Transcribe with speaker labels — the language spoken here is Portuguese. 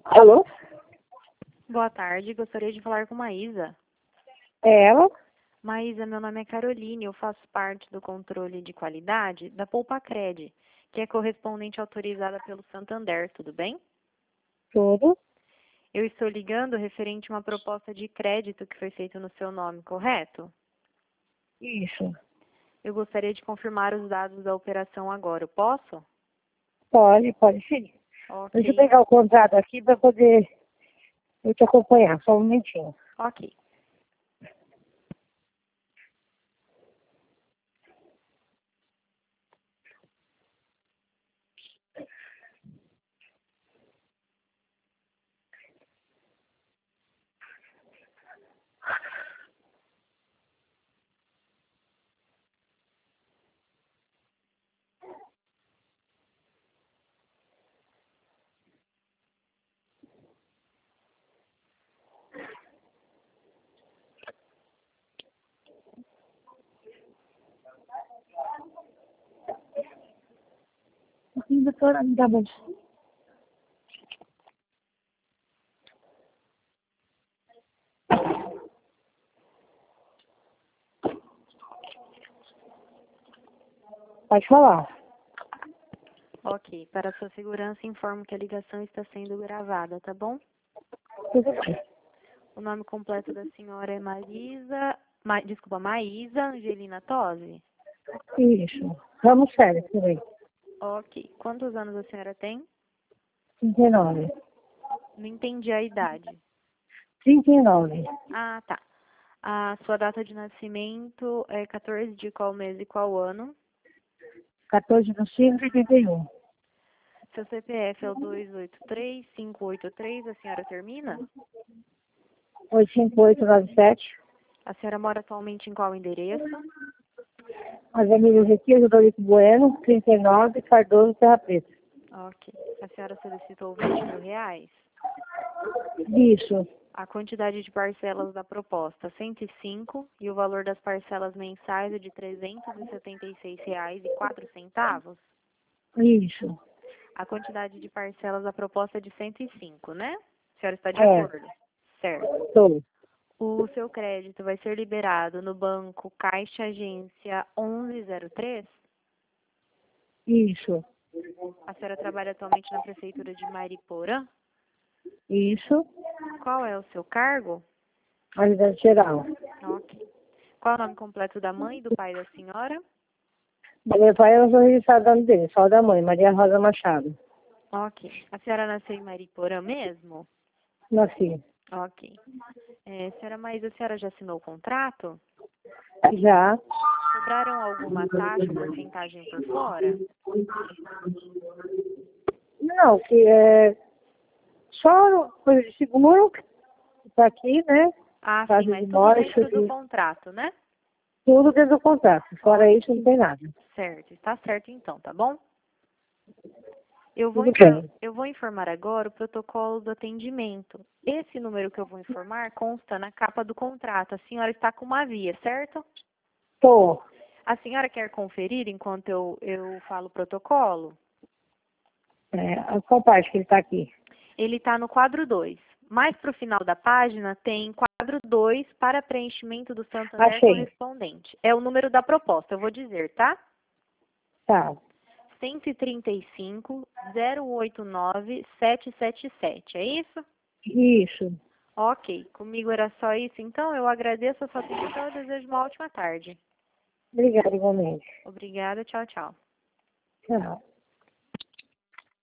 Speaker 1: Alô?
Speaker 2: Boa tarde, gostaria de falar com Maísa.
Speaker 1: É ela?
Speaker 2: Maísa, meu nome é Caroline, eu faço parte do controle de qualidade da Poupa-Cred, que é correspondente autorizada pelo Santander, tudo bem?
Speaker 1: Tudo?
Speaker 2: Eu estou ligando referente a uma proposta de crédito que foi feita no seu nome, correto?
Speaker 1: Isso.
Speaker 2: Eu gostaria de confirmar os dados da operação agora, eu posso?
Speaker 1: Pode sim. Deixa eu
Speaker 2: Ok,
Speaker 1: pegar o contrato aqui para poder eu te acompanhar, só um momentinho.
Speaker 2: ok.
Speaker 1: Sim, doutora, me dá bom. Pode falar.
Speaker 2: Ok, para sua segurança, informo que a ligação está sendo gravada, tá bom?
Speaker 1: Tudo bem.
Speaker 2: O nome completo da senhora é Maísa Angelina Tosi?
Speaker 1: Isso. Vamos sério, peraí.
Speaker 2: Ok. Quantos anos a senhora tem?
Speaker 1: 39.
Speaker 2: Não entendi a idade.
Speaker 1: 39.
Speaker 2: Ah, tá. A sua data de nascimento é 14 de qual mês e qual ano?
Speaker 1: 14 de 5 de 81.
Speaker 2: Seu CPF é o 283-583, a senhora termina?
Speaker 1: 85897.
Speaker 2: A senhora mora atualmente em qual endereço?
Speaker 1: Avenida Ezequiel Dorico Bueno, 39, Cardoso, Terra Preta.
Speaker 2: Ok. A senhora solicitou R$ 20.000?
Speaker 1: Isso.
Speaker 2: A quantidade de parcelas da proposta, 105, e o valor das parcelas mensais é de R$ 376,04.
Speaker 1: Isso.
Speaker 2: A quantidade de parcelas da proposta é de 105, né? A senhora está de
Speaker 1: É.
Speaker 2: acordo? Certo.
Speaker 1: Tô.
Speaker 2: O seu crédito vai ser liberado no banco Caixa Agência 1103?
Speaker 1: Isso.
Speaker 2: A senhora trabalha atualmente na prefeitura de Mariporã?
Speaker 1: Isso.
Speaker 2: Qual é o seu cargo?
Speaker 1: Ajudante geral.
Speaker 2: Ok. Qual é o nome completo da mãe e do pai da senhora?
Speaker 1: Meu pai é o registrado do nome dele, só da mãe, Maria Rosa Machado.
Speaker 2: Ok. A senhora nasceu em Mariporã mesmo?
Speaker 1: Nasci.
Speaker 2: Ok. Senhora Maísa, a senhora já assinou o contrato?
Speaker 1: Já.
Speaker 2: Cobraram alguma taxa ou porcentagem por fora?
Speaker 1: Não, que é só coisa de seguro, que tá aqui, né?
Speaker 2: Ah, sim,
Speaker 1: Caso de
Speaker 2: mas tudo
Speaker 1: morte,
Speaker 2: dentro do contrato, né?
Speaker 1: tudo dentro do contrato. Fora
Speaker 2: Ok.
Speaker 1: isso, não tem nada.
Speaker 2: Certo, está certo então, tá bom? Eu vou,
Speaker 1: Tudo bem.
Speaker 2: eu vou informar agora o protocolo do atendimento. Esse número que eu vou informar consta na capa do contrato. A senhora está com uma via, certo?
Speaker 1: Tô.
Speaker 2: A senhora quer conferir enquanto eu falo o protocolo?
Speaker 1: Qual parte que ele tá aqui?
Speaker 2: Ele está no quadro 2. Mais para o final da página tem quadro 2 para preenchimento do Santander
Speaker 1: Achei.
Speaker 2: correspondente. É o número da proposta, eu vou dizer, tá?
Speaker 1: Tá.
Speaker 2: 135-089-777, é isso?
Speaker 1: Isso.
Speaker 2: Ok, comigo era só isso, então eu agradeço a sua atenção e desejo uma ótima tarde.
Speaker 1: Obrigada, igualmente.
Speaker 2: Obrigada, tchau, tchau.
Speaker 1: Tchau.